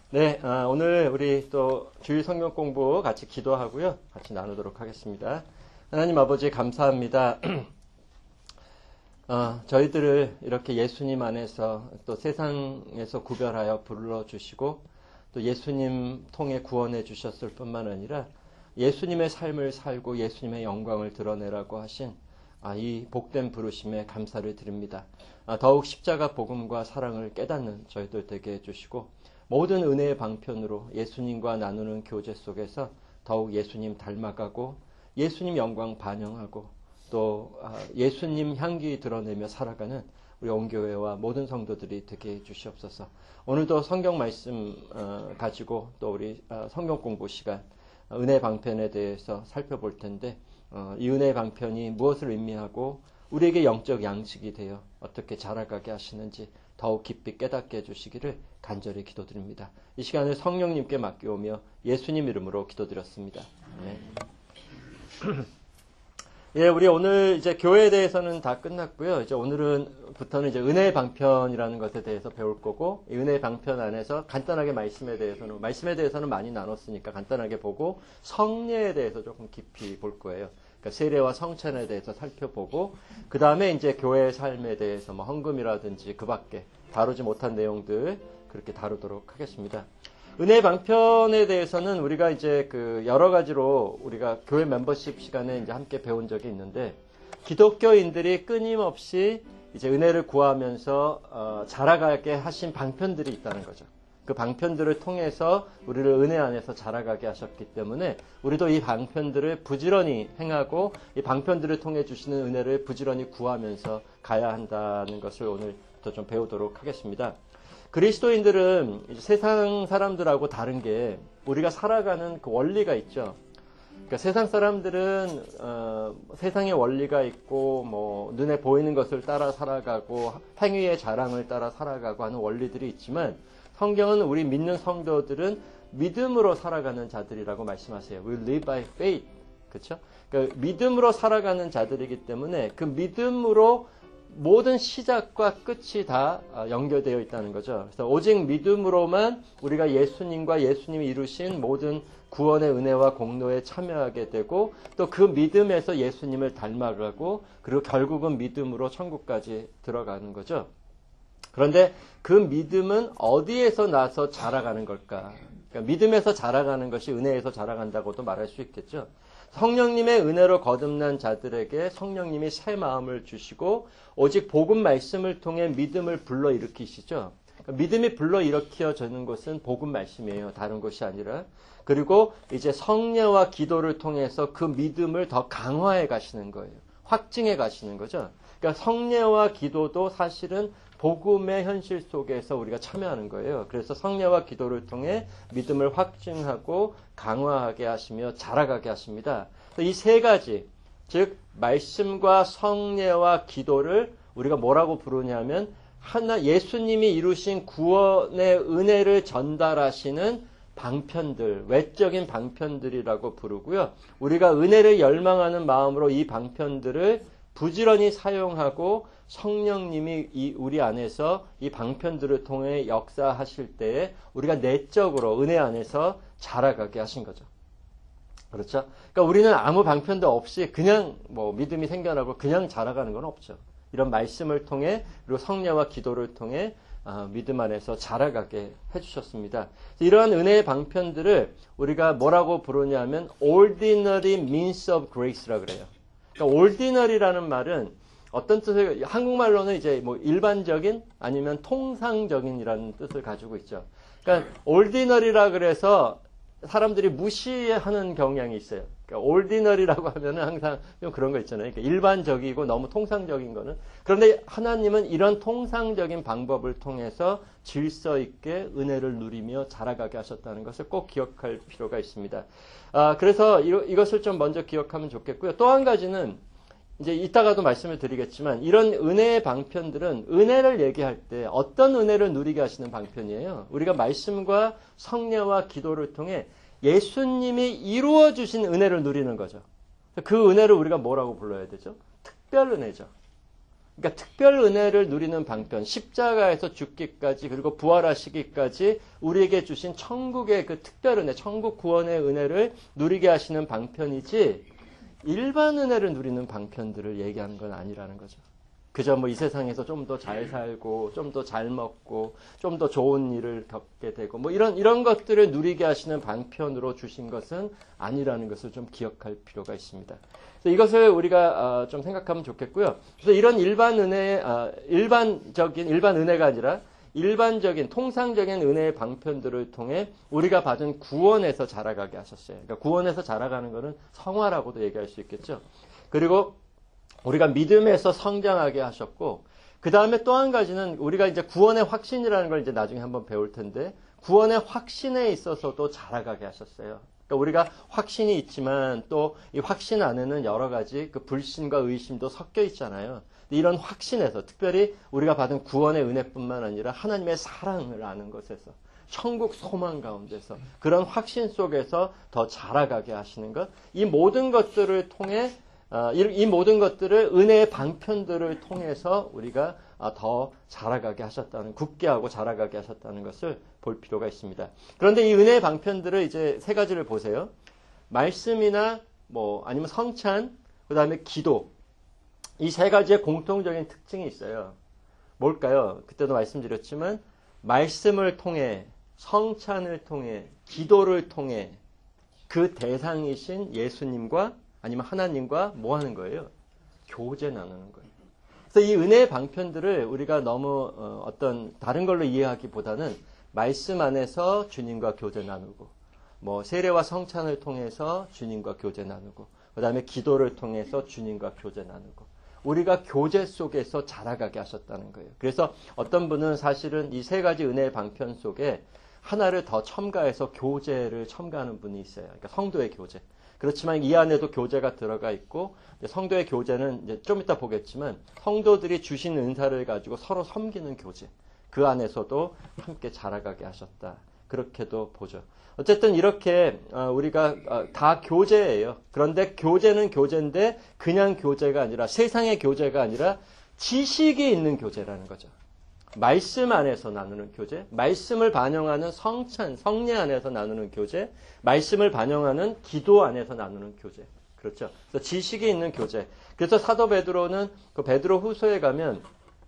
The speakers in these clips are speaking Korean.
네, 오늘 우리 또 주일 성경 공부 같이 기도하고요. 같이 나누도록 하겠습니다. 하나님 아버지 감사합니다. 저희들을 이렇게 예수님 안에서 또 세상에서 구별하여 불러주시고 또 예수님 통해 구원해 주셨을 뿐만 아니라 예수님의 삶을 살고 예수님의 영광을 드러내라고 하신 이 복된 부르심에 감사를 드립니다. 더욱 십자가 복음과 사랑을 깨닫는 저희들 되게 해주시고 모든 은혜의 방편으로 예수님과 나누는 교제 속에서 더욱 예수님 닮아가고 예수님 영광 반영하고 또 예수님 향기 드러내며 살아가는 우리 온교회와 모든 성도들이 되게 해주시옵소서. 오늘도 성경 말씀 가지고 또 우리 성경 공부 시간 은혜 방편에 대해서 살펴볼 텐데 이 은혜 방편이 무엇을 의미하고 우리에게 영적 양식이 되어 어떻게 자라가게 하시는지 더욱 깊이 깨닫게 해주시기를 간절히 기도드립니다. 이 시간을 성령님께 맡겨오며 예수님 이름으로 기도드렸습니다. 네. 예, 우리 오늘 이제 교회에 대해서는 다 끝났고요. 이제 오늘부터는 이제 은혜의 방편이라는 것에 대해서 배울 거고, 이 은혜의 방편 안에서 간단하게 말씀에 대해서는 많이 나눴으니까 간단하게 보고, 성례에 대해서 조금 깊이 볼 거예요. 그러니까 세례와 성찬에 대해서 살펴보고, 그 다음에 이제 교회의 삶에 대해서 뭐 헌금이라든지 그 밖에 다루지 못한 내용들 그렇게 다루도록 하겠습니다. 은혜 방편에 대해서는 우리가 이제 여러 가지로 우리가 교회 멤버십 시간에 이제 함께 배운 적이 있는데, 기독교인들이 끊임없이 이제 은혜를 구하면서 자라가게 하신 방편들이 있다는 거죠. 그 방편들을 통해서 우리를 은혜 안에서 자라가게 하셨기 때문에 우리도 이 방편들을 부지런히 행하고 이 방편들을 통해 주시는 은혜를 부지런히 구하면서 가야 한다는 것을 오늘부터 좀 배우도록 하겠습니다. 그리스도인들은 세상 사람들하고 다른 게 우리가 살아가는 그 원리가 있죠. 그러니까 세상 사람들은 세상의 원리가 있고 뭐 눈에 보이는 것을 따라 살아가고 행위의 자랑을 따라 살아가고 하는 원리들이 있지만, 성경은 우리 믿는 성도들은 믿음으로 살아가는 자들이라고 말씀하세요. We live by faith. 그렇죠? 그러니까 믿음으로 살아가는 자들이기 때문에 그 믿음으로 모든 시작과 끝이 다 연결되어 있다는 거죠. 그래서 오직 믿음으로만 우리가 예수님과 예수님이 이루신 모든 구원의 은혜와 공로에 참여하게 되고, 또 그 믿음에서 예수님을 닮아가고, 그리고 결국은 믿음으로 천국까지 들어가는 거죠. 그런데 그 믿음은 어디에서 나서 자라가는 걸까? 그러니까 믿음에서 자라가는 것이 은혜에서 자라간다고도 말할 수 있겠죠. 성령님의 은혜로 거듭난 자들에게 성령님이 새 마음을 주시고 오직 복음 말씀을 통해 믿음을 불러일으키시죠. 그러니까 믿음이 불러일으켜지는 것은 복음 말씀이에요. 다른 것이 아니라. 그리고 이제 성례와 기도를 통해서 그 믿음을 더 강화해 가시는 거예요. 확증해 가시는 거죠. 그러니까 성례와 기도도 사실은 복음의 현실 속에서 우리가 참여하는 거예요. 그래서 성례와 기도를 통해 믿음을 확증하고 강화하게 하시며 자라가게 하십니다. 이 세 가지, 즉 말씀과 성례와 기도를 우리가 뭐라고 부르냐면 예수님이 이루신 구원의 은혜를 전달하시는 방편들, 외적인 방편들이라고 부르고요. 우리가 은혜를 열망하는 마음으로 이 방편들을 부지런히 사용하고 성령님이 우리 안에서 이 방편들을 통해 역사하실 때에 우리가 내적으로 은혜 안에서 자라가게 하신 거죠. 그렇죠? 그러니까 우리는 아무 방편도 없이 그냥 뭐 믿음이 생겨나고 그냥 자라가는 건 없죠. 이런 말씀을 통해 그리고 성례와 기도를 통해 믿음 안에서 자라가게 해주셨습니다. 이러한 은혜의 방편들을 우리가 뭐라고 부르냐면 ordinary means of grace라 그래요. 그러니까 ordinary라는 말은 어떤 뜻을, 한국말로는 이제 뭐 일반적인 아니면 통상적인이라는 뜻을 가지고 있죠. 그러니까 ordinary라 그래서 사람들이 무시하는 경향이 있어요. 그러니까 ordinary라고 하면은 항상 좀 그런 거 있잖아요. 그러니까 일반적이고 너무 통상적인 거는. 그런데 하나님은 이런 통상적인 방법을 통해서 질서 있게 은혜를 누리며 자라가게 하셨다는 것을 꼭 기억할 필요가 있습니다. 그래서 이것을 좀 먼저 기억하면 좋겠고요. 또 한 가지는 이제 이따가도 말씀을 드리겠지만, 이런 은혜의 방편들은 은혜를 얘기할 때 어떤 은혜를 누리게 하시는 방편이에요. 우리가 말씀과 성례와 기도를 통해 예수님이 이루어 주신 은혜를 누리는 거죠. 그 은혜를 우리가 뭐라고 불러야 되죠? 특별 은혜죠. 그러니까 특별 은혜를 누리는 방편, 십자가에서 죽기까지 그리고 부활하시기까지 우리에게 주신 천국의 그 특별 은혜, 천국 구원의 은혜를 누리게 하시는 방편이지 일반 은혜를 누리는 방편들을 얘기하는 건 아니라는 거죠. 그저 뭐 이 세상에서 좀 더 잘 살고 좀 더 잘 먹고 좀 더 좋은 일을 겪게 되고 뭐 이런 것들을 누리게 하시는 방편으로 주신 것은 아니라는 것을 좀 기억할 필요가 있습니다. 그래서 이것을 우리가 좀 생각하면 좋겠고요. 그래서 이런 일반 은혜가 아니라 일반적인 통상적인 은혜의 방편들을 통해 우리가 받은 구원에서 자라가게 하셨어요. 그러니까 구원에서 자라가는 것은 성화라고도 얘기할 수 있겠죠. 그리고 우리가 믿음에서 성장하게 하셨고, 그 다음에 또 한 가지는 우리가 이제 구원의 확신이라는 걸 이제 나중에 한번 배울 텐데, 구원의 확신에 있어서도 자라가게 하셨어요. 그러니까 우리가 확신이 있지만 또 이 확신 안에는 여러 가지 그 불신과 의심도 섞여 있잖아요. 이런 확신에서, 특별히 우리가 받은 구원의 은혜뿐만 아니라 하나님의 사랑을 아는 것에서, 천국 소망 가운데서, 그런 확신 속에서 더 자라가게 하시는 것, 이 모든 것들을 통해 이 모든 것들을 은혜의 방편들을 통해서 우리가 더 자라가게 하셨다는, 굳게 하고 자라가게 하셨다는 것을 볼 필요가 있습니다. 그런데 이 은혜의 방편들을 이제 세 가지를 보세요. 말씀이나 뭐 아니면 성찬, 그 다음에 기도. 이 세 가지의 공통적인 특징이 있어요. 뭘까요? 그때도 말씀드렸지만 말씀을 통해, 성찬을 통해, 기도를 통해 그 대상이신 예수님과 아니면 하나님과 뭐 하는 거예요? 교제 나누는 거예요. 그래서 이 은혜의 방편들을 우리가 너무 어떤 다른 걸로 이해하기보다는 말씀 안에서 주님과 교제 나누고, 뭐 세례와 성찬을 통해서 주님과 교제 나누고, 그 다음에 기도를 통해서 주님과 교제 나누고, 우리가 교제 속에서 자라가게 하셨다는 거예요. 그래서 어떤 분은 사실은 이 세 가지 은혜의 방편 속에 하나를 더 첨가해서 교제를 첨가하는 분이 있어요. 그러니까 성도의 교제. 그렇지만 이 안에도 교제가 들어가 있고, 성도의 교제는 이제 좀 이따 보겠지만 성도들이 주신 은사를 가지고 서로 섬기는 교제, 그 안에서도 함께 자라가게 하셨다. 그렇게도 보죠. 어쨌든 이렇게 우리가 다 교제예요. 그런데 교제는 교제인데 그냥 교제가 아니라, 세상의 교제가 아니라 지식이 있는 교제라는 거죠. 말씀 안에서 나누는 교제, 말씀을 반영하는 성찬, 성례 안에서 나누는 교제, 말씀을 반영하는 기도 안에서 나누는 교제. 그렇죠. 그래서 지식이 있는 교제. 그래서 사도 베드로는 그 베드로 후서에 가면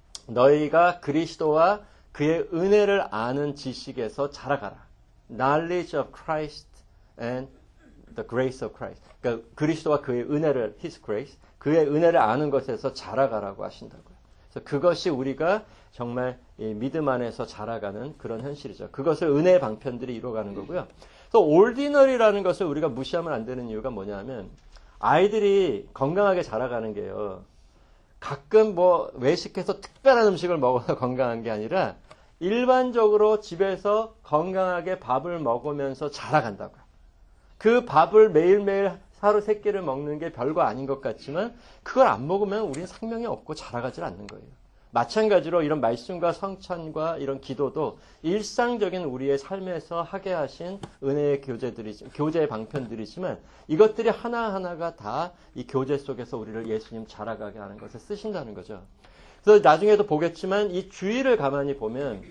너희가 그리스도와 그의 은혜를 아는 지식에서 자라가라. Knowledge of Christ and the grace of Christ. 그러니까 그리스도와 그의 은혜를, His grace, 그의 은혜를 아는 것에서 자라가라고 하신다고요. 그래서 그것이 우리가 정말 믿음 안에서 자라가는 그런 현실이죠. 그것을 은혜의 방편들이 이루어가는 거고요. 그래서 ordinary라는 것을 우리가 무시하면 안 되는 이유가 뭐냐면, 아이들이 건강하게 자라가는 게요, 가끔 뭐 외식해서 특별한 음식을 먹어서 건강한 게 아니라 일반적으로 집에서 건강하게 밥을 먹으면서 자라간다고요. 그 밥을 매일매일 하루 3끼를 먹는 게 별거 아닌 것 같지만 그걸 안 먹으면 우리는 생명이 없고 자라가질 않는 거예요. 마찬가지로 이런 말씀과 성찬과 이런 기도도 일상적인 우리의 삶에서 하게 하신 은혜의 교제의 방편들이지만 이것들이 하나하나가 다 이 교제 속에서 우리를 예수님 자라가게 하는 것을 쓰신다는 거죠. 그래서 나중에도 보겠지만 이 주일을 가만히 보면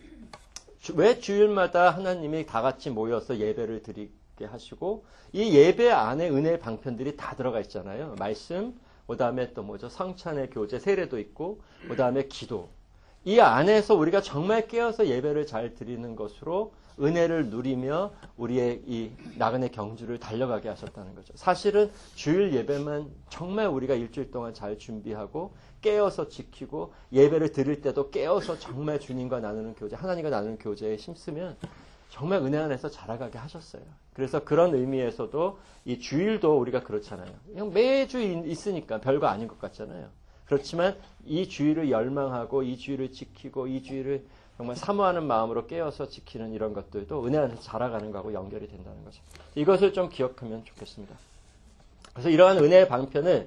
왜 주일마다 하나님이 다 같이 모여서 예배를 드리게 하시고, 이 예배 안에 은혜의 방편들이 다 들어가 있잖아요. 말씀, 그 다음에 또 뭐죠? 성찬의 교제, 세례도 있고, 그 다음에 기도. 이 안에서 우리가 정말 깨어서 예배를 잘 드리는 것으로 은혜를 누리며 우리의 이 나그네 경주를 달려가게 하셨다는 거죠. 사실은 주일 예배만 정말 우리가 일주일 동안 잘 준비하고 깨어서 지키고 예배를 드릴 때도 깨어서 정말 주님과 나누는 교제, 하나님과 나누는 교제에 힘쓰면 정말 은혜 안에서 자라가게 하셨어요. 그래서 그런 의미에서도 이 주일도 우리가 그렇잖아요. 그냥 매주 있으니까 별거 아닌 것 같잖아요. 그렇지만 이 주일을 열망하고 이 주일을 지키고 이 주일을 정말 사모하는 마음으로 깨어서 지키는 이런 것들도 은혜 안에서 자라가는 거하고 연결이 된다는 거죠. 이것을 좀 기억하면 좋겠습니다. 그래서 이러한 은혜의 방편을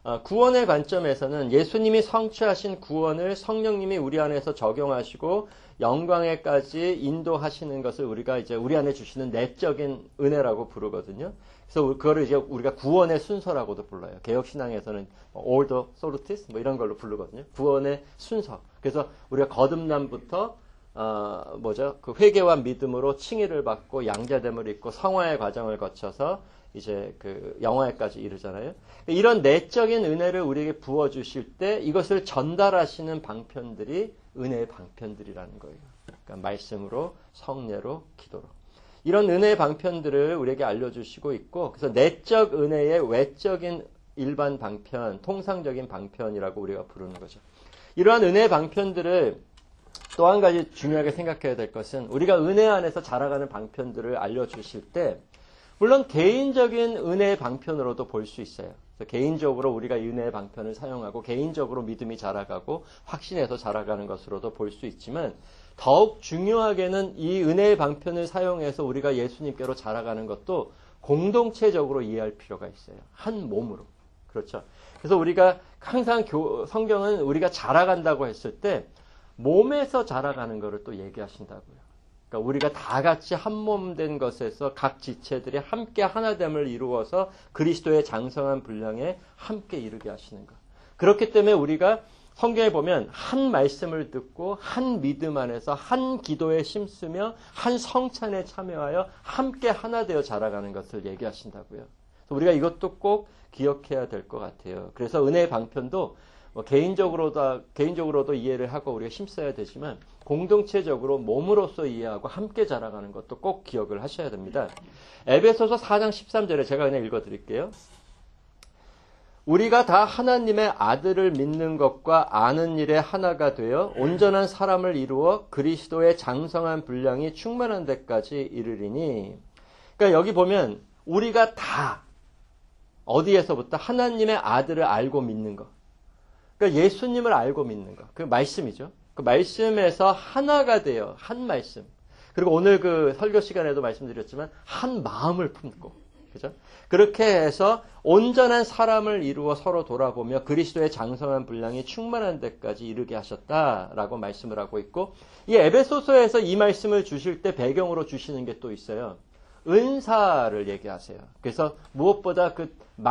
구원의 관점에서는 예수님이 성취하신 구원을 성령님이 우리 안에서 적용하시고 영광에까지 인도하시는 것을 우리가 이제 우리 안에 주시는 내적인 은혜라고 부르거든요. 그래서 그거를 이제 우리가 구원의 순서라고도 불러요. 개혁신앙에서는 order solutis 뭐 이런 걸로 부르거든요. 구원의 순서. 그래서 우리가 거듭남부터 그 회개와 믿음으로 칭의를 받고 양자됨을 입고 성화의 과정을 거쳐서 이제 그 영화에까지 이르잖아요. 이런 내적인 은혜를 우리에게 부어주실 때 이것을 전달하시는 방편들이 은혜의 방편들이라는 거예요. 그러니까 말씀으로, 성례로, 기도로. 이런 은혜의 방편들을 우리에게 알려주시고 있고, 그래서 내적 은혜의 외적인 일반 방편, 통상적인 방편이라고 우리가 부르는 거죠. 이러한 은혜의 방편들을 또 한 가지 중요하게 생각해야 될 것은 우리가 은혜 안에서 자라가는 방편들을 알려주실 때 물론 개인적인 은혜의 방편으로도 볼 수 있어요. 개인적으로 우리가 이 은혜의 방편을 사용하고 개인적으로 믿음이 자라가고 확신해서 자라가는 것으로도 볼 수 있지만 더욱 중요하게는 이 은혜의 방편을 사용해서 우리가 예수님께로 자라가는 것도 공동체적으로 이해할 필요가 있어요. 한 몸으로. 그렇죠. 그래서 우리가 항상 성경은 우리가 자라간다고 했을 때 몸에서 자라가는 것을 또 얘기하신다고요. 그러니까 우리가 다 같이 한 몸 된 것에서 각 지체들이 함께 하나됨을 이루어서 그리스도의 장성한 분량에 함께 이르게 하시는 것. 그렇기 때문에 우리가 성경에 보면 한 말씀을 듣고 한 믿음 안에서 한 기도에 힘쓰며 한 성찬에 참여하여 함께 하나 되어 자라가는 것을 얘기하신다고요. 그래서 우리가 이것도 꼭 기억해야 될 것 같아요. 그래서 은혜의 방편도 개인적으로도 이해를 하고 우리가 힘써야 되지만 공동체적으로 몸으로서 이해하고 함께 자라가는 것도 꼭 기억을 하셔야 됩니다. 에베소서 4장 13절에 제가 그냥 읽어드릴게요. 우리가 다 하나님의 아들을 믿는 것과 아는 일에 하나가 되어 온전한 사람을 이루어 그리스도의 장성한 분량이 충만한 데까지 이르리니. 그러니까 여기 보면 우리가 다 어디에서부터 하나님의 아들을 알고 믿는 것. 그러니까 예수님을 알고 믿는 것. 그 말씀이죠. 그 말씀에서 하나가 되어 한 말씀. 그리고 오늘 그 설교 시간에도 말씀드렸지만 한 마음을 품고. 그죠? 그렇게 해서 온전한 사람을 이루어 서로 돌아보며 그리스도의 장성한 분량이 충만한 데까지 이르게 하셨다라고 말씀을 하고 있고, 이 에베소서에서 이 말씀을 주실 때 배경으로 주시는 게 또 있어요. 은사를 얘기하세요. 그래서 무엇보다 그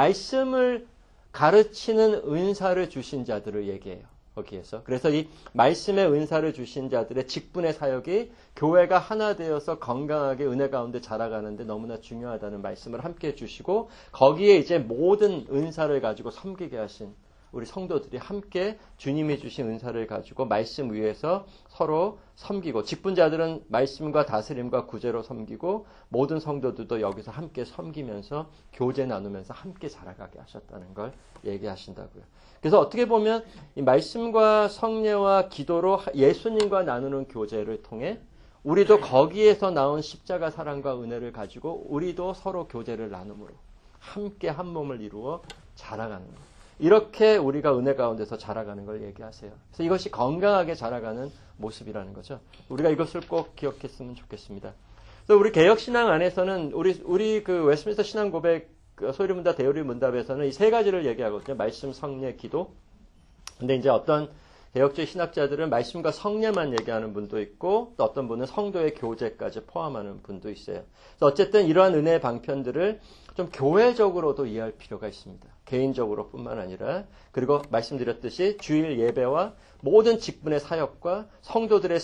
말씀을 가르치는 은사를 주신 자들을 얘기해요. 거기에서. 그래서 이 말씀의 은사를 주신 자들의 직분의 사역이 교회가 하나 되어서 건강하게 은혜 가운데 자라가는데 너무나 중요하다는 말씀을 함께 해주시고, 거기에 이제 모든 은사를 가지고 섬기게 하신 우리 성도들이 함께 주님이 주신 은사를 가지고 말씀 위에서 서로 섬기고, 직분자들은 말씀과 다스림과 구제로 섬기고, 모든 성도들도 여기서 함께 섬기면서 교제 나누면서 함께 자라가게 하셨다는 걸 얘기하신다고요. 그래서 어떻게 보면 이 말씀과 성례와 기도로 예수님과 나누는 교제를 통해 우리도 거기에서 나온 십자가 사랑과 은혜를 가지고 우리도 서로 교제를 나눔으로 함께 한 몸을 이루어 자라가는 거예요. 이렇게 우리가 은혜 가운데서 자라가는 걸 얘기하세요. 그래서 이것이 건강하게 자라가는 모습이라는 거죠. 우리가 이것을 꼭 기억했으면 좋겠습니다. 그래서 우리 개혁신앙 안에서는 우리 그 웨스트민스터 신앙 고백 소리문답 대우리 문답에서는 이 세 가지를 얘기하거든요. 말씀, 성례, 기도. 근데 이제 어떤 개혁주의 신학자들은 말씀과 성례만 얘기하는 분도 있고, 또 어떤 분은 성도의 교제까지 포함하는 분도 있어요. 그래서 어쨌든 이러한 은혜의 방편들을 좀 교회적으로도 이해할 필요가 있습니다. 개인적으로 뿐만 아니라, 그리고 말씀드렸듯이 주일 예배와 모든 직분의 사역과 성도들의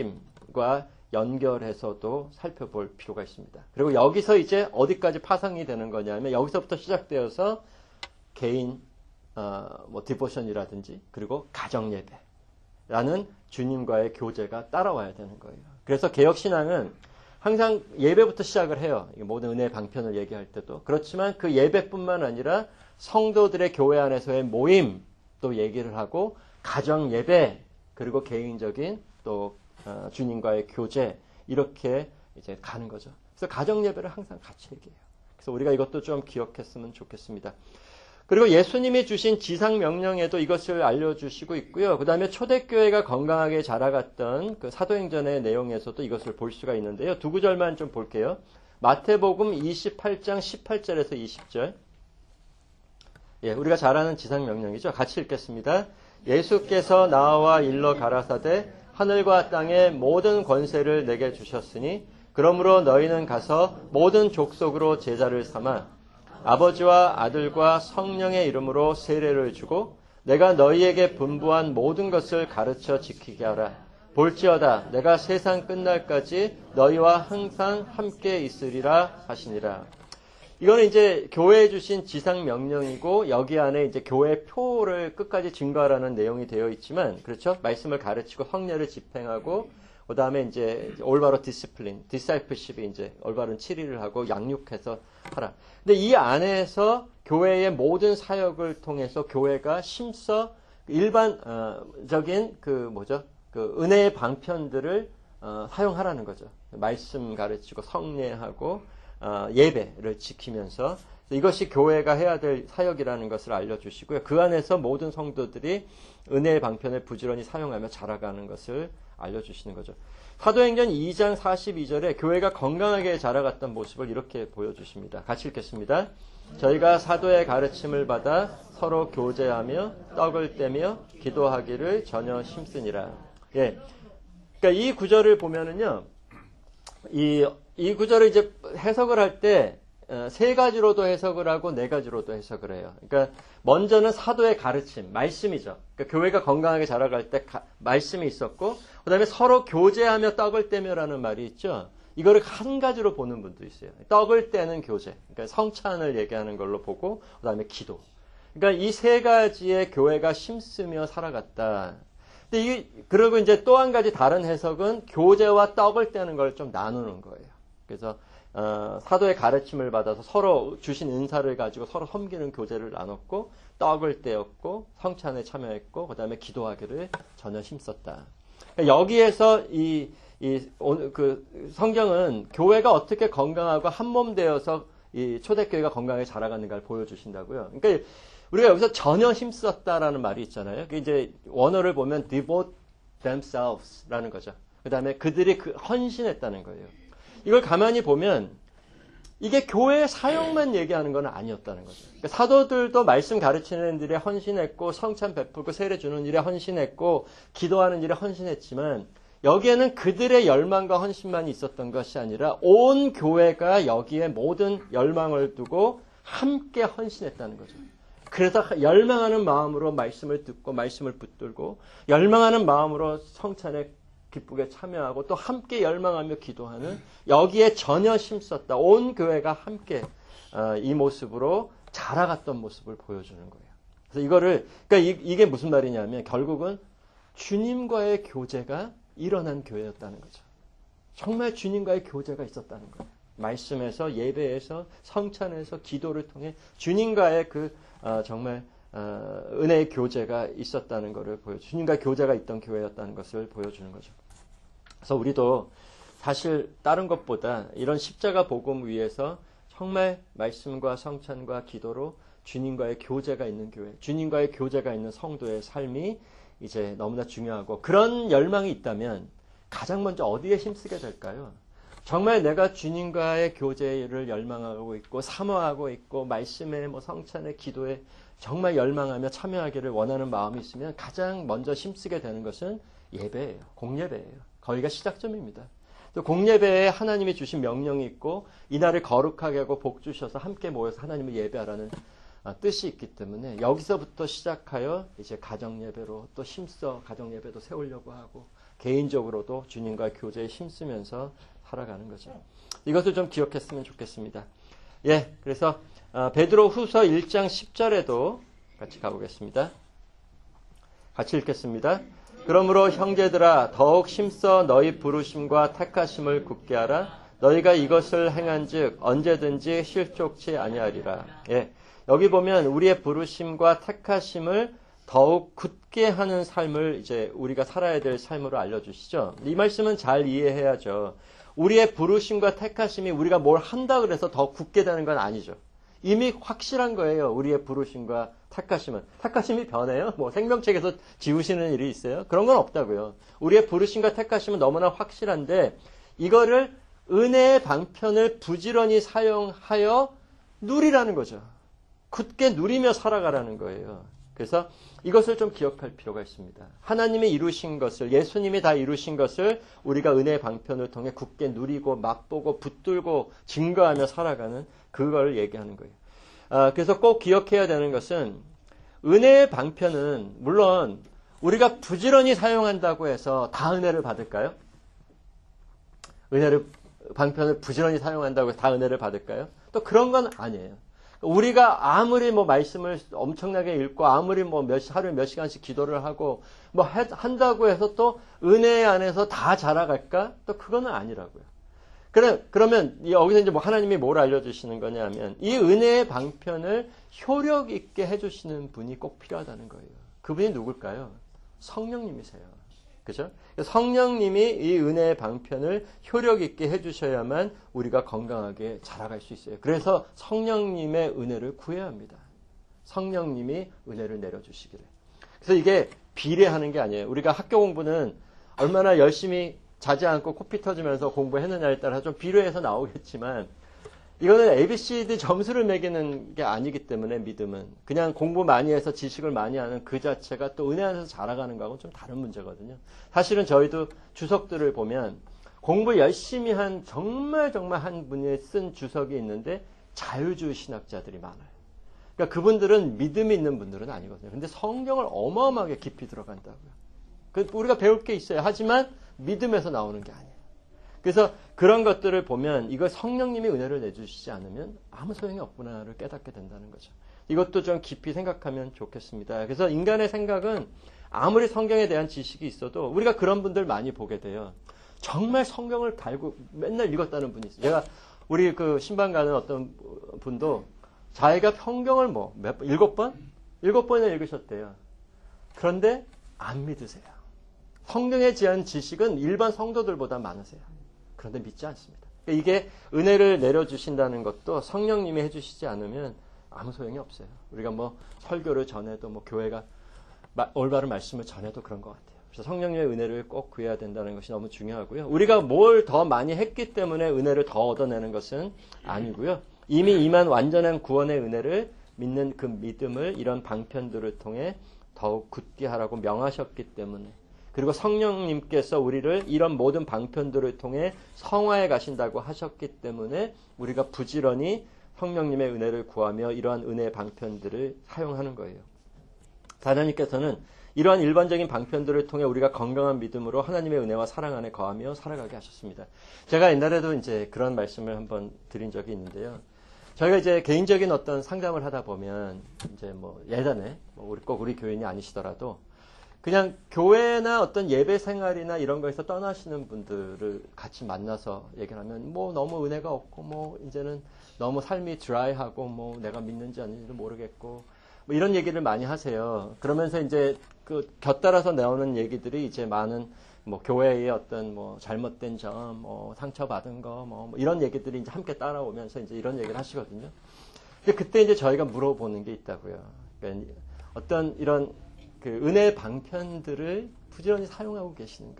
섬김과 연결해서도 살펴볼 필요가 있습니다. 그리고 여기서 이제 어디까지 파상이 되는 거냐면 여기서부터 시작되어서 개인 디보션이라든지 그리고 가정 예배라는 주님과의 교제가 따라와야 되는 거예요. 그래서 개혁신앙은 항상 예배부터 시작을 해요. 모든 은혜의 방편을 얘기할 때도. 그렇지만 그 예배뿐만 아니라 성도들의 교회 안에서의 모임도 얘기를 하고, 가정 예배, 그리고 개인적인 또 주님과의 교제, 이렇게 이제 가는 거죠. 그래서 가정 예배를 항상 같이 얘기해요. 그래서 우리가 이것도 좀 기억했으면 좋겠습니다. 그리고 예수님이 주신 지상 명령에도 이것을 알려주시고 있고요. 그 다음에 초대교회가 건강하게 자라갔던 그 사도행전의 내용에서도 이것을 볼 수가 있는데요. 두 구절만 좀 볼게요. 마태복음 28장 18절에서 20절. 예, 우리가 잘 아는 지상명령이죠. 같이 읽겠습니다. 예수께서 나와 일러 가라사대 하늘과 땅의 모든 권세를 내게 주셨으니 그러므로 너희는 가서 모든 족속으로 제자를 삼아 아버지와 아들과 성령의 이름으로 세례를 주고 내가 너희에게 분부한 모든 것을 가르쳐 지키게 하라. 볼지어다 내가 세상 끝날까지 너희와 항상 함께 있으리라 하시니라. 이거는 이제 교회에 주신 지상 명령이고 여기 안에 이제 교회 표를 끝까지 증거하라는 내용이 되어 있지만 그렇죠? 말씀을 가르치고 성례를 집행하고 그다음에 이제 올바로 디시플린, 디사이플십이 이제 올바른 치리를 하고 양육해서 하라. 근데 이 안에서 교회의 모든 사역을 통해서 교회가 심서 일반적인 그 은혜의 방편들을 사용하라는 거죠. 말씀 가르치고 성례하고 예배를 지키면서 이것이 교회가 해야 될 사역이라는 것을 알려주시고요. 그 안에서 모든 성도들이 은혜의 방편을 부지런히 사용하며 자라가는 것을 알려주시는 거죠. 사도행전 2장 42절에 교회가 건강하게 자라갔던 모습을 이렇게 보여주십니다. 같이 읽겠습니다. 저희가 사도의 가르침을 받아 서로 교제하며 떡을 떼며 기도하기를 전혀 힘쓰니라. 예. 그러니까 이 구절을 보면은요, 이 구절을 이제 해석을 할 때 세 가지로도 해석을 하고 네 가지로도 해석을 해요. 그러니까 먼저는 사도의 가르침, 말씀이죠. 그러니까 교회가 건강하게 자라갈 때 말씀이 있었고, 그다음에 서로 교제하며 떡을 떼며라는 말이 있죠. 이거를 한 가지로 보는 분도 있어요. 떡을 떼는 교제, 그러니까 성찬을 얘기하는 걸로 보고, 그다음에 기도. 그러니까 이 세 가지의 교회가 힘쓰며 살아갔다. 근데 그리고 이제 또 한 가지 다른 해석은 교제와 떡을 떼는 걸 좀 나누는 거예요. 그래서 사도의 가르침을 받아서 서로 주신 은사를 가지고 서로 섬기는 교제를 나눴고 떡을 떼었고 성찬에 참여했고 그다음에 기도하기를 전혀 힘썼다. 그러니까 여기에서 그 성경은 교회가 어떻게 건강하고 한몸 되어서 이 초대교회가 건강하게 자라가는가를 보여주신다고요. 그러니까 우리가 여기서 전혀 힘썼다라는 말이 있잖아요. 그 이제 원어를 보면 devote themselves라는 거죠. 그다음에 그들이 헌신했다는 거예요. 이걸 가만히 보면 이게 교회의 사역만 얘기하는 건 아니었다는 거죠. 그러니까 사도들도 말씀 가르치는 일에 헌신했고 성찬 베풀고 세례 주는 일에 헌신했고 기도하는 일에 헌신했지만 여기에는 그들의 열망과 헌신만이 있었던 것이 아니라 온 교회가 여기에 모든 열망을 두고 함께 헌신했다는 거죠. 그래서 열망하는 마음으로 말씀을 듣고 말씀을 붙들고 열망하는 마음으로 성찬에 기쁘게 참여하고 또 함께 열망하며 기도하는 여기에 전혀 힘썼다. 온 교회가 함께 이 모습으로 자라갔던 모습을 보여주는 거예요. 그래서 그러니까 이게 무슨 말이냐면 결국은 주님과의 교제가 일어난 교회였다는 거죠. 정말 주님과의 교제가 있었다는 거예요. 말씀에서 예배에서 성찬에서 기도를 통해 주님과의 정말 은혜의 교제가 있었다는 것을 주님과 교제가 있던 교회였다는 것을 보여주는 거죠. 그래서 우리도 사실 다른 것보다 이런 십자가 복음 위에서 정말 말씀과 성찬과 기도로 주님과의 교제가 있는 교회, 주님과의 교제가 있는 성도의 삶이 이제 너무나 중요하고 그런 열망이 있다면 가장 먼저 어디에 힘쓰게 될까요? 정말 내가 주님과의 교제를 열망하고 있고 사모하고 있고 말씀에 성찬에 기도에 정말 열망하며 참여하기를 원하는 마음이 있으면 가장 먼저 힘쓰게 되는 것은 예배예요. 공예배예요. 거기가 시작점입니다. 또 공예배에 하나님이 주신 명령이 있고 이날을 거룩하게 하고 복 주셔서 함께 모여서 하나님을 예배하라는 뜻이 있기 때문에 여기서부터 시작하여 이제 가정예배로 또 힘써 가정예배도 세우려고 하고 개인적으로도 주님과 교제에 힘쓰면서 살아가는 거죠. 이것을 좀 기억했으면 좋겠습니다. 예, 그래서 베드로 후서 1장 10절에도 같이 가보겠습니다. 같이 읽겠습니다. 그러므로 형제들아 더욱 힘써 너희 부르심과 택하심을 굳게 하라. 너희가 이것을 행한즉 언제든지 실족치 아니하리라. 예, 여기 보면 우리의 부르심과 택하심을 더욱 굳게 하는 삶을 이제 우리가 살아야 될 삶으로 알려주시죠. 이 말씀은 잘 이해해야죠. 우리의 부르심과 택하심이 우리가 뭘 한다 그래서 더 굳게 되는 건 아니죠. 이미 확실한 거예요. 우리의 부르심과 택하심은. 택하심이 변해요? 생명책에서 지우시는 일이 있어요? 그런 건 없다고요. 우리의 부르심과 택하심은 너무나 확실한데 이거를 은혜의 방편을 부지런히 사용하여 누리라는 거죠. 굳게 누리며 살아가라는 거예요. 그래서 이것을 좀 기억할 필요가 있습니다. 하나님이 이루신 것을, 예수님이 다 이루신 것을 우리가 은혜의 방편을 통해 굳게 누리고 맛보고 붙들고 증거하며 살아가는 그걸 얘기하는 거예요. 그래서 꼭 기억해야 되는 것은 은혜의 방편은 물론 우리가 부지런히 사용한다고 해서 다 은혜를 받을까요? 은혜를 방편을 부지런히 사용한다고 해서 다 은혜를 받을까요? 또 그런 건 아니에요. 우리가 아무리 뭐 말씀을 엄청나게 읽고 아무리 뭐 하루에 몇 시간씩 기도를 하고 뭐 한다고 해서 또 은혜 안에서 다 자라갈까? 또 그거는 아니라고요. 그러면 여기서 이제 뭐 하나님이 뭘 알려주시는 거냐면 이 은혜의 방편을 효력 있게 해주시는 분이 꼭 필요하다는 거예요. 그분이 누굴까요? 성령님이세요. 그죠? 성령님이 이 은혜의 방편을 효력 있게 해주셔야만 우리가 건강하게 자라갈 수 있어요. 그래서 성령님의 은혜를 구해야 합니다. 성령님이 은혜를 내려주시기를. 그래서 이게 비례하는 게 아니에요. 우리가 학교 공부는 얼마나 열심히 자지 않고 코피 터지면서 공부했느냐에 따라 좀 비례해서 나오겠지만 이거는 ABCD 점수를 매기는 게 아니기 때문에 믿음은 그냥 공부 많이 해서 지식을 많이 하는 그 자체가 또 은혜 안에서 자라가는 거하고는 좀 다른 문제거든요. 사실은 저희도 주석들을 보면 공부 열심히 한 정말 한 분이 쓴 주석이 있는데 자유주의 신학자들이 많아요. 그러니까 그분들은 믿음이 있는 분들은 아니거든요. 근데 성경을 어마어마하게 깊이 들어간다고요. 우리가 배울 게 있어요. 하지만 믿음에서 나오는 게 아니에요. 그래서 그런 것들을 보면 이거 성령님이 은혜를 내주시지 않으면 아무 소용이 없구나를 깨닫게 된다는 거죠. 이것도 좀 깊이 생각하면 좋겠습니다. 그래서 인간의 생각은 아무리 성경에 대한 지식이 있어도 우리가 그런 분들 많이 보게 돼요. 정말 성경을 달고 맨날 읽었다는 분이 있어요. 제가 우리 그 신방 가는 어떤 분도 자기가 성경을 일곱 번이나 읽으셨대요. 그런데 안 믿으세요. 성경에 대한 지식은 일반 성도들보다 많으세요. 그런데 믿지 않습니다. 이게 은혜를 내려주신다는 것도 성령님이 해주시지 않으면 아무 소용이 없어요. 우리가 뭐 설교를 전해도 뭐 교회가 올바른 말씀을 전해도 그런 것 같아요. 그래서 성령님의 은혜를 꼭 구해야 된다는 것이 너무 중요하고요. 우리가 뭘 더 많이 했기 때문에 은혜를 더 얻어내는 것은 아니고요. 이미 임한 완전한 구원의 은혜를 믿는 그 믿음을 이런 방편들을 통해 더욱 굳게 하라고 명하셨기 때문에 그리고 성령님께서 우리를 이런 모든 방편들을 통해 성화해 가신다고 하셨기 때문에 우리가 부지런히 성령님의 은혜를 구하며 이러한 은혜의 방편들을 사용하는 거예요. 하나님께서는 이러한 일반적인 방편들을 통해 우리가 건강한 믿음으로 하나님의 은혜와 사랑 안에 거하며 살아가게 하셨습니다. 제가 옛날에도 이제 그런 말씀을 한번 드린 적이 있는데요. 저희가 이제 개인적인 어떤 상담을 하다 보면 이제 뭐 예전에 우리 교인이 아니시더라도 그냥 교회나 어떤 예배 생활이나 이런 거에서 떠나시는 분들을 같이 만나서 얘기를 하면 뭐 너무 은혜가 없고 뭐 이제는 너무 삶이 드라이하고 뭐 내가 믿는지 아닌지도 모르겠고 뭐 이런 얘기를 많이 하세요. 그러면서 이제 그 곁따라서 나오는 얘기들이 이제 많은 뭐 교회의 어떤 뭐 잘못된 점, 뭐 상처받은 거, 뭐 이런 얘기들이 이제 함께 따라오면서 이제 이런 얘기를 하시거든요. 근데 그때 이제 저희가 물어보는 게 있다고요. 그러니까 어떤 이런 그 은혜의 방편들을 부지런히 사용하고 계시는가?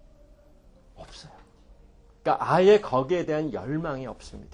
없어요. 그러니까 아예 거기에 대한 열망이 없습니다.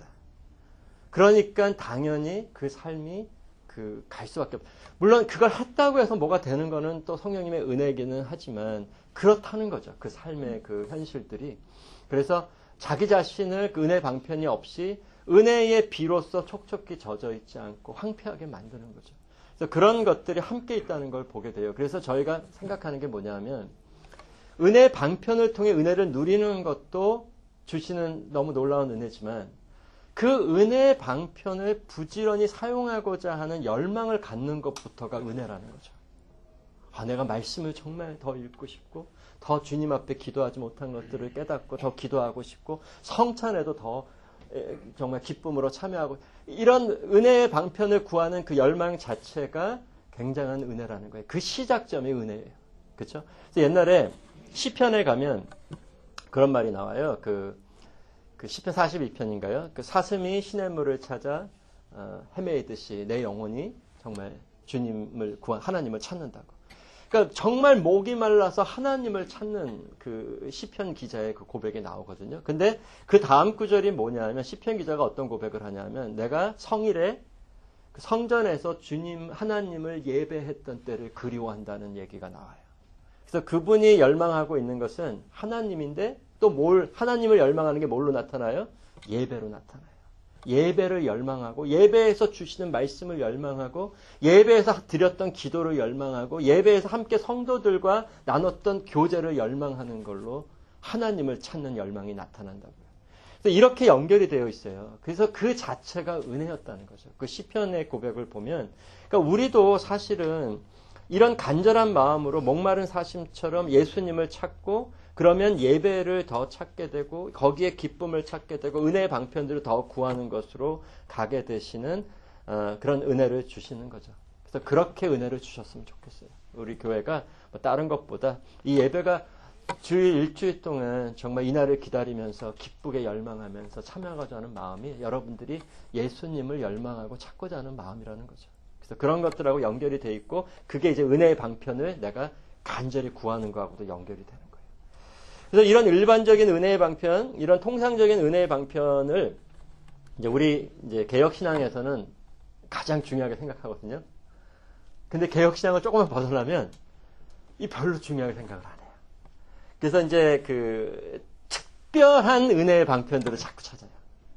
그러니까 당연히 그 삶이 갈 수밖에 없어요. 물론 그걸 했다고 해서 뭐가 되는 거는 또 성령님의 은혜이기는 하지만 그렇다는 거죠. 그 삶의 그 현실들이. 그래서 자기 자신을 그 은혜 방편이 없이 은혜의 비로소 촉촉히 젖어 있지 않고 황폐하게 만드는 거죠. 그래서 그런 것들이 함께 있다는 걸 보게 돼요. 그래서 저희가 생각하는 게 뭐냐면 은혜 방편을 통해 은혜를 누리는 것도 주시는 너무 놀라운 은혜지만 그 은혜의 방편을 부지런히 사용하고자 하는 열망을 갖는 것부터가 은혜라는 거죠. 내가 말씀을 정말 더 읽고 싶고 더 주님 앞에 기도하지 못한 것들을 깨닫고 더 기도하고 싶고 성찬에도 더 정말 기쁨으로 참여하고 이런 은혜의 방편을 구하는 그 열망 자체가 굉장한 은혜라는 거예요. 그 시작점이 은혜예요. 그렇죠? 그래서 옛날에 시편에 가면 그런 말이 나와요. 그 시편 42편인가요? 그 사슴이 시냇물을 찾아 헤매이듯이 내 영혼이 정말 주님을 하나님을 찾는다고. 그러니까 정말 목이 말라서 하나님을 찾는 그 시편 기자의 그 고백이 나오거든요. 근데 그 다음 구절이 뭐냐면 시편 기자가 어떤 고백을 하냐면 내가 성일에 성전에서 주님 하나님을 예배했던 때를 그리워한다는 얘기가 나와요. 그래서 그분이 열망하고 있는 것은 하나님인데 또 하나님을 열망하는 게 뭘로 나타나요? 예배로 나타나요. 예배를 열망하고 예배에서 주시는 말씀을 열망하고 예배에서 드렸던 기도를 열망하고 예배에서 함께 성도들과 나눴던 교제를 열망하는 걸로 하나님을 찾는 열망이 나타난다고요. 그래서 이렇게 연결이 되어 있어요. 그래서 그 자체가 은혜였다는 거죠. 그 시편의 고백을 보면 그러니까 우리도 사실은 이런 간절한 마음으로 목마른 사심처럼 예수님을 찾고 그러면 예배를 더 찾게 되고 거기에 기쁨을 찾게 되고 은혜의 방편들을 더 구하는 것으로 가게 되시는 그런 은혜를 주시는 거죠. 그래서 그렇게 은혜를 주셨으면 좋겠어요. 우리 교회가 뭐 다른 것보다 이 예배가 주일 일주일 동안 정말 이날을 기다리면서 기쁘게 열망하면서 참여하고자 하는 마음이 여러분들이 예수님을 열망하고 찾고자 하는 마음이라는 거죠. 그래서 그런 것들하고 연결이 돼 있고 그게 이제 은혜의 방편을 내가 간절히 구하는 거하고도 연결이 되는 거예요. 그래서 이런 일반적인 은혜의 방편, 이런 통상적인 은혜의 방편을 이제 우리 이제 개혁신앙에서는 가장 중요하게 생각하거든요. 근데 개혁신앙을 조금만 벗어나면 이 별로 중요하게 생각을 안 해요. 그래서 이제 그 특별한 은혜의 방편들을 자꾸 찾아요.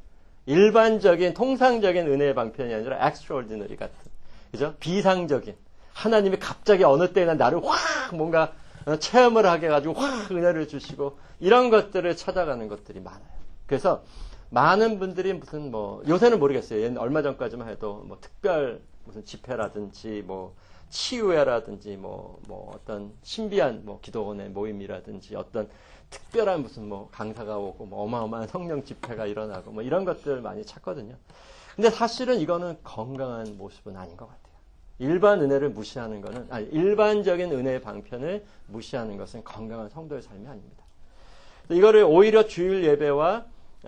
일반적인 통상적인 은혜의 방편이 아니라 extraordinary 같은, 그죠? 비상적인 하나님이 갑자기 어느 때나 나를 확 뭔가 체험을 하게 해가지고 확 은혜를 주시고 이런 것들을 찾아가는 것들이 많아요. 그래서 많은 분들이 무슨 뭐 요새는 모르겠어요. 얼마 전까지만 해도 뭐 특별 무슨 집회라든지 뭐 치유회라든지 뭐 어떤 신비한 뭐 기도원의 모임이라든지 어떤 특별한 무슨 뭐 강사가 오고 뭐 어마어마한 성령 집회가 일어나고 뭐 이런 것들 많이 찾거든요. 근데 사실은 이거는 건강한 모습은 아닌 것 같아요. 일반 은혜를 무시하는 것은, 일반적인 은혜의 방편을 무시하는 것은 건강한 성도의 삶이 아닙니다. 이거를 오히려 주일 예배와,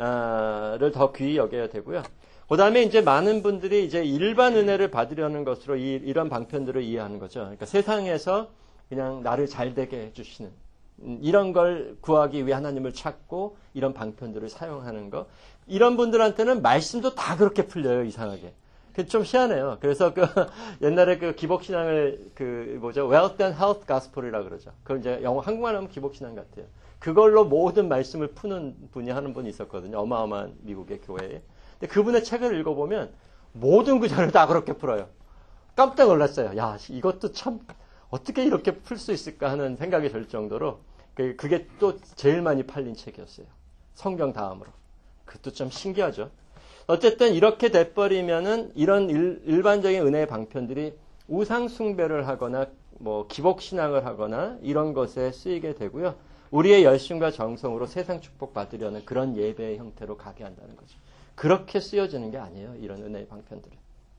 를 더 귀히 여겨야 되고요. 그 다음에 이제 많은 분들이 이제 일반 은혜를 받으려는 것으로 이런 방편들을 이해하는 거죠. 그러니까 세상에서 그냥 나를 잘되게 해주시는, 이런 걸 구하기 위해 하나님을 찾고 이런 방편들을 사용하는 거. 이런 분들한테는 말씀도 다 그렇게 풀려요, 이상하게. 좀 희한해요. 그래서 옛날에 기복신앙을 Wealth and Health Gospel이라고 그러죠. 그걸 이제 한국말 하면 기복신앙 같아요. 그걸로 모든 말씀을 푸는 분이 하는 분이 있었거든요. 어마어마한 미국의 교회에. 근데 그분의 책을 읽어보면 모든 구절을 다 그렇게 풀어요. 깜짝 놀랐어요. 야, 이것도 참 어떻게 이렇게 풀 수 있을까 하는 생각이 들 정도로 그게 또 제일 많이 팔린 책이었어요. 성경 다음으로. 그것도 좀 신기하죠. 어쨌든 이렇게 돼버리면은 이런 일반적인 은혜의 방편들이 우상 숭배를 하거나 뭐 기복신앙을 하거나 이런 것에 쓰이게 되고요. 우리의 열심과 정성으로 세상 축복 받으려는 그런 예배의 형태로 가게 한다는 거죠. 그렇게 쓰여지는 게 아니에요. 이런 은혜의 방편들은.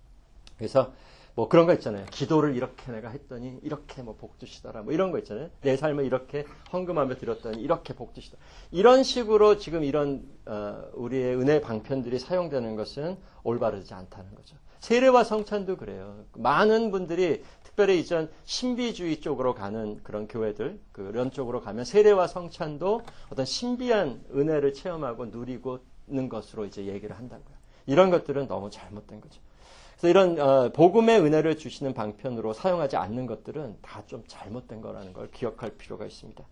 그래서 뭐 그런 거 있잖아요. 기도를 이렇게 내가 했더니 이렇게 뭐 복 주시더라. 뭐 이런 거 있잖아요. 내 삶을 이렇게 헌금하며 드렸더니 이렇게 복 주시더라. 이런 식으로 지금 이런 우리의 은혜 방편들이 사용되는 것은 올바르지 않다는 거죠. 세례와 성찬도 그래요. 많은 분들이 특별히 이전 신비주의 쪽으로 가는 그런 교회들, 그런 쪽으로 가면 세례와 성찬도 어떤 신비한 은혜를 체험하고 누리고는 것으로 이제 얘기를 한다고요. 이런 것들은 너무 잘못된 거죠. 그래서 이런 복음의 은혜를 주시는 방편으로 사용하지 않는 것들은 다 좀 잘못된 거라는 걸 기억할 필요가 있습니다.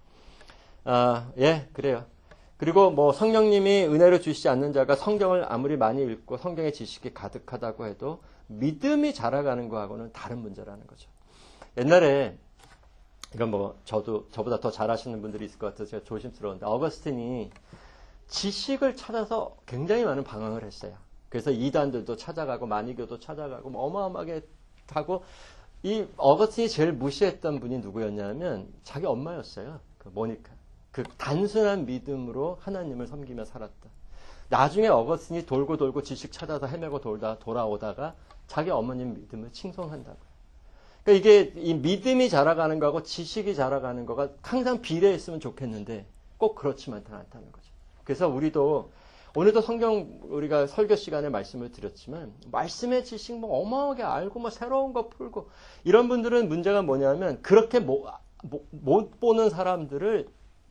예, 그래요. 그리고 뭐 성령님이 은혜를 주시지 않는 자가 성경을 아무리 많이 읽고 성경의 지식이 가득하다고 해도 믿음이 자라가는 거하고는 다른 문제라는 거죠. 옛날에 이건 뭐 저보다 더 잘하시는 분들이 있을 것 같아서 제가 조심스러운데 어거스틴이 지식을 찾아서 굉장히 많은 방황을 했어요. 그래서 이단들도 찾아가고 마니교도 찾아가고 뭐 어마어마하게 하고 이 어거스틴이 제일 무시했던 분이 누구였냐면 자기 엄마였어요. 모니카. 단순한 믿음으로 하나님을 섬기며 살았다. 나중에 어거스틴이 돌고 지식 찾아서 헤매고 돌아오다가 자기 어머님 믿음을 칭송한다고요. 그러니까 이게 이 믿음이 자라가는 거하고 지식이 자라가는 거가 항상 비례했으면 좋겠는데 꼭 그렇지만은 않다는 거죠. 그래서 우리도 오늘도 성경 우리가 설교 시간에 말씀을 드렸지만 말씀의 지식 뭐 어마어마하게 알고 뭐 새로운 거 풀고 이런 분들은 문제가 뭐냐면 그렇게 못 보는 사람들을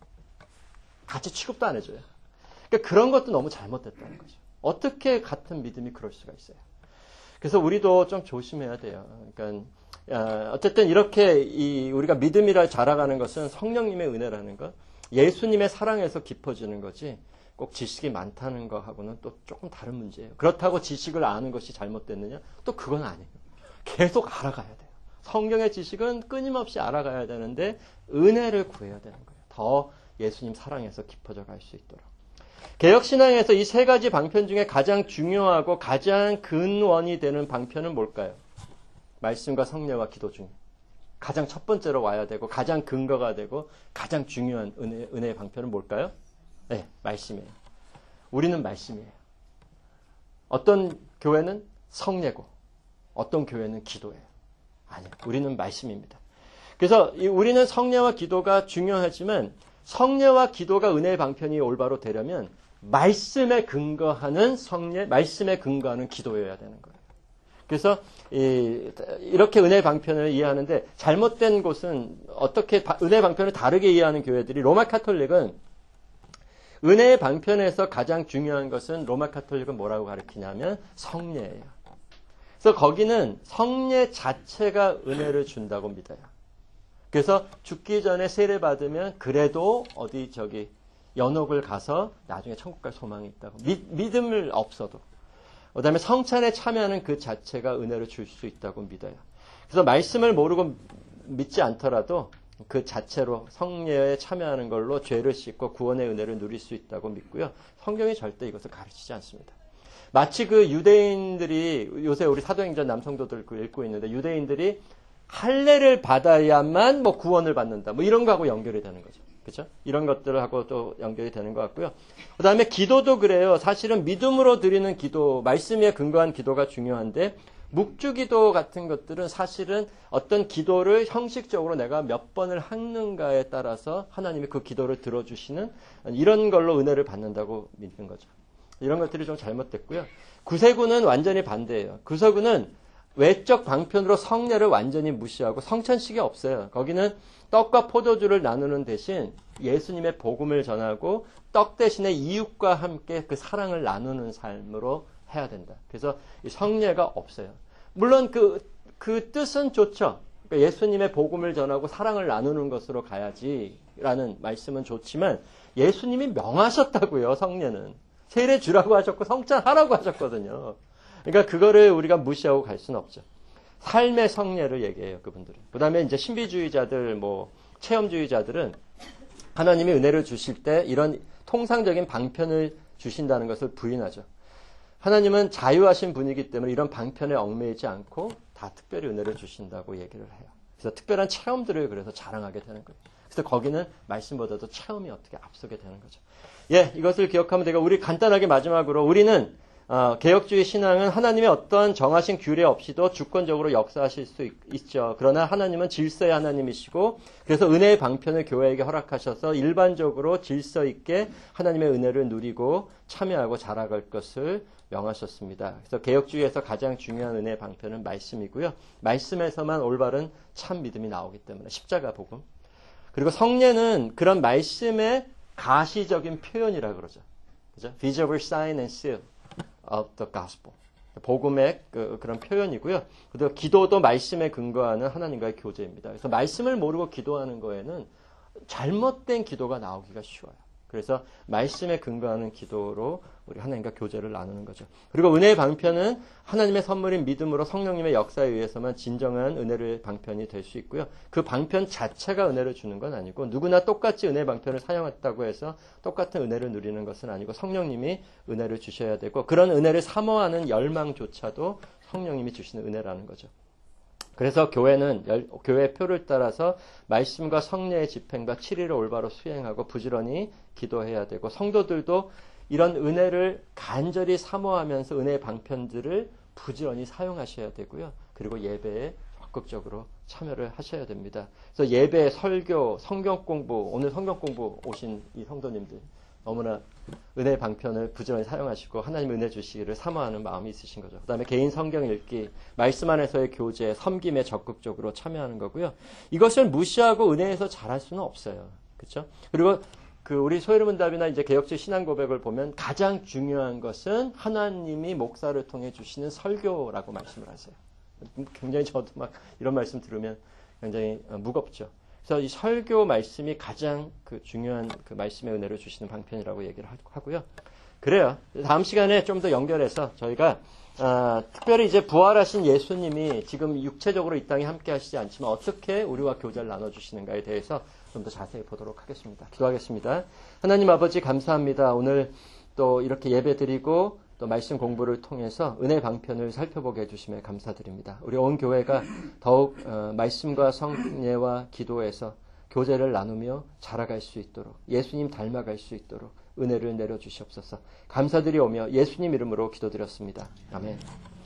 같이 취급도 안 해줘요. 그러니까 그런 것도 너무 잘못됐다는 거죠. 어떻게 같은 믿음이 그럴 수가 있어요. 그래서 우리도 좀 조심해야 돼요. 그러니까 어쨌든 이렇게 우리가 믿음이라 자라가는 것은 성령님의 은혜라는 것, 예수님의 사랑에서 깊어지는 거지 꼭 지식이 많다는 거하고는 또 조금 다른 문제예요. 그렇다고 지식을 아는 것이 잘못됐느냐? 또 그건 아니에요. 계속 알아가야 돼요. 성경의 지식은 끊임없이 알아가야 되는데 은혜를 구해야 되는 거예요. 더 예수님 사랑에서 깊어져 갈 수 있도록. 개혁신앙에서 이 세 가지 방편 중에 가장 중요하고 가장 근원이 되는 방편은 뭘까요? 말씀과 성례와 기도 중에 가장 첫 번째로 와야 되고 가장 근거가 되고 가장 중요한 은혜의 방편은 뭘까요? 네, 말씀이에요. 우리는 말씀이에요. 어떤 교회는 성례고 어떤 교회는 기도예요. 아니요, 우리는 말씀입니다. 그래서 우리는 성례와 기도가 중요하지만 성례와 기도가 은혜의 방편이 올바로 되려면 말씀에 근거하는 성례, 말씀에 근거하는 기도여야 되는 거예요. 그래서 이렇게 은혜의 방편을 이해하는데 잘못된 곳은 어떻게 은혜의 방편을 다르게 이해하는 교회들이 로마 카톨릭은 은혜의 방편에서 가장 중요한 것은 로마 카톨릭은 뭐라고 가르치냐면 성례예요. 그래서 거기는 성례 자체가 은혜를 준다고 믿어요. 그래서 죽기 전에 세례 받으면 그래도 연옥을 가서 나중에 천국 갈 소망이 있다고. 믿음을 없어도. 그 다음에 성찬에 참여하는 그 자체가 은혜를 줄 수 있다고 믿어요. 그래서 말씀을 모르고 믿지 않더라도 그 자체로 성례에 참여하는 걸로 죄를 씻고 구원의 은혜를 누릴 수 있다고 믿고요. 성경이 절대 이것을 가르치지 않습니다. 마치 그 유대인들이 요새 우리 사도행전 남성도들 읽고 있는데 유대인들이 할례를 받아야만 구원을 받는다. 이런 거하고 연결이 되는 거죠. 그렇죠? 이런 것들하고 또 연결이 되는 것 같고요. 그 다음에 기도도 그래요. 사실은 믿음으로 드리는 기도, 말씀에 근거한 기도가 중요한데 묵주기도 같은 것들은 사실은 어떤 기도를 형식적으로 내가 몇 번을 하는가에 따라서 하나님이 그 기도를 들어주시는 이런 걸로 은혜를 받는다고 믿는 거죠. 이런 것들이 좀 잘못됐고요. 구세구는 완전히 반대예요. 구세구는 외적 방편으로 성례를 완전히 무시하고 성찬식이 없어요. 거기는 떡과 포도주를 나누는 대신 예수님의 복음을 전하고 떡 대신에 이웃과 함께 그 사랑을 나누는 삶으로 해야 된다. 그래서 성례가 없어요. 물론 그 뜻은 좋죠. 그러니까 예수님의 복음을 전하고 사랑을 나누는 것으로 가야지라는 말씀은 좋지만 예수님이 명하셨다고요. 성례는. 세례 주라고 하셨고 성찬하라고 하셨거든요. 그러니까 그거를 우리가 무시하고 갈 수는 없죠. 삶의 성례를 얘기해요, 그분들은. 그 다음에 이제 신비주의자들, 체험주의자들은 하나님이 은혜를 주실 때 이런 통상적인 방편을 주신다는 것을 부인하죠. 하나님은 자유하신 분이기 때문에 이런 방편에 얽매이지 않고 다 특별히 은혜를 주신다고 얘기를 해요. 그래서 특별한 체험들을 그래서 자랑하게 되는 거예요. 그래서 거기는 말씀보다도 체험이 어떻게 앞서게 되는 거죠. 예, 이것을 기억하면 되고 우리 간단하게 마지막으로 우리는 개혁주의 신앙은 하나님의 어떤 정하신 규례 없이도 주권적으로 역사하실 수 있죠. 그러나 하나님은 질서의 하나님이시고 그래서 은혜의 방편을 교회에게 허락하셔서 일반적으로 질서 있게 하나님의 은혜를 누리고 참여하고 자라갈 것을 명하셨습니다. 그래서 개혁주의에서 가장 중요한 은혜의 방편은 말씀이고요. 말씀에서만 올바른 참 믿음이 나오기 때문에 십자가 복음. 그리고 성례는 그런 말씀의 가시적인 표현이라 그러죠. 그죠? Visible sign and seal of the gospel. 복음의 그런 표현이고요. 그리고 기도도 말씀에 근거하는 하나님과의 교제입니다. 그래서 말씀을 모르고 기도하는 거에는 잘못된 기도가 나오기가 쉬워요. 그래서 말씀에 근거하는 기도로 우리 하나님과 교제를 나누는 거죠. 그리고 은혜의 방편은 하나님의 선물인 믿음으로 성령님의 역사에 의해서만 진정한 은혜의 방편이 될 수 있고요. 그 방편 자체가 은혜를 주는 건 아니고 누구나 똑같이 은혜의 방편을 사용했다고 해서 똑같은 은혜를 누리는 것은 아니고 성령님이 은혜를 주셔야 되고 그런 은혜를 사모하는 열망조차도 성령님이 주시는 은혜라는 거죠. 그래서 교회는 교회의 표를 따라서 말씀과 성례의 집행과 7일을 올바로 수행하고 부지런히 기도해야 되고 성도들도 이런 은혜를 간절히 사모하면서 은혜의 방편들을 부지런히 사용하셔야 되고요. 그리고 예배에 적극적으로 참여를 하셔야 됩니다. 그래서 예배, 설교, 성경 공부, 오늘 성경 공부 오신 이 성도님들 너무나 은혜의 방편을 부지런히 사용하시고 하나님의 은혜 주시기를 사모하는 마음이 있으신 거죠. 그 다음에 개인 성경 읽기, 말씀 안에서의 교제, 섬김에 적극적으로 참여하는 거고요. 이것을 무시하고 은혜에서 잘할 수는 없어요. 그렇죠? 그리고 우리 소요문답이나 이제 개혁적 신앙 고백을 보면 가장 중요한 것은 하나님이 목사를 통해 주시는 설교라고 말씀을 하세요. 굉장히 저도 막 이런 말씀 들으면 굉장히 무겁죠. 그래서 이 설교 말씀이 가장 중요한 말씀의 은혜를 주시는 방편이라고 얘기를 하고요. 그래요. 다음 시간에 좀 더 연결해서 저희가 특별히 이제 부활하신 예수님이 지금 육체적으로 이 땅에 함께 하시지 않지만 어떻게 우리와 교제를 나눠주시는가에 대해서 좀 더 자세히 보도록 하겠습니다. 기도하겠습니다. 하나님 아버지 감사합니다. 오늘 또 이렇게 예배 드리고 또 말씀 공부를 통해서 은혜 방편을 살펴보게 해주심에 감사드립니다. 우리 온 교회가 더욱 말씀과 성례와 기도에서 교제를 나누며 자라갈 수 있도록 예수님 닮아갈 수 있도록 은혜를 내려주시옵소서. 감사드리오며 예수님 이름으로 기도드렸습니다. 아멘.